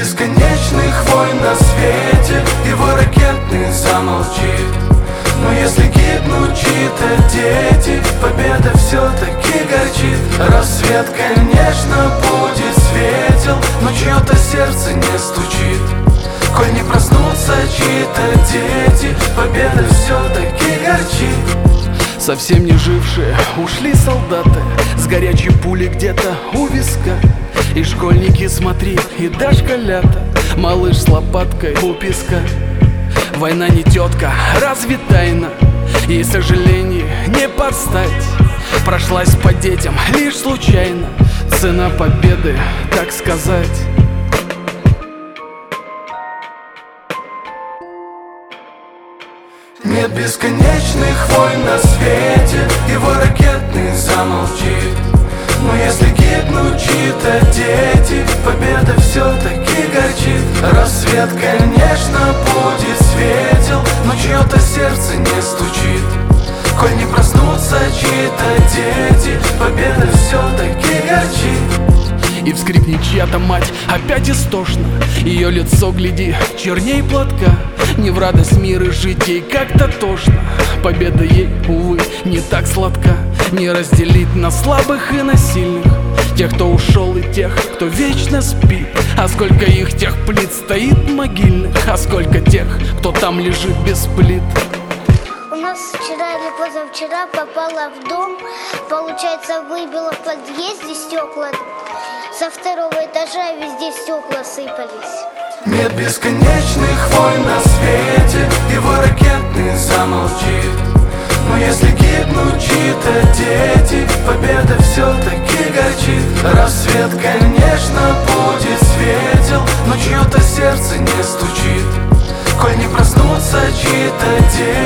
бесконечных войн на свете его ракетный замолчит. Но если гибнут чьи-то дети, победа все-таки горчит. Рассвет, конечно, будет светел, но чье-то сердце не стучит. Коль не проснутся чьи-то дети, победа все-таки горчит. Совсем не жившие ушли солдаты с горячей пулей где-то у виска. И школьники, смотри, и дошколята, малыш с лопаткой у песка. Война не тетка, разве тайна? И сожалений не подстать. Прошлась по детям лишь случайно, цена победы, так сказать. Нет бесконечных войн на свете, его ракетный замолчит. Но если гибнут чьи-то дети, победа все-таки горчит. Рассвет, конечно, будет светел, но чье-то сердце не стучит. Коль не проснутся чьи-то дети, победа все-таки горчит. И вскрикнет чья-то мать опять истошно, ее лицо, гляди, черней платка. Не в радость мира жить ей как-то тошно, победа ей, увы, не так сладка. Не разделить на слабых и на сильных, тех, кто ушел, и тех, кто вечно спит. А сколько их тех плит стоит могильных, а сколько тех, кто там лежит без плит. У нас вчера или позавчера попала в дом, получается, выбила в подъезде стекла. Со второго этажа везде стекла сыпались. Нет бесконечных войн на свете, его ракетный замолчит. Но если гибнут чьи-то дети, победа все-таки горчит. Рассвет, конечно, будет светел, но чье-то сердце не стучит. Коль не проснутся чьи-то дети,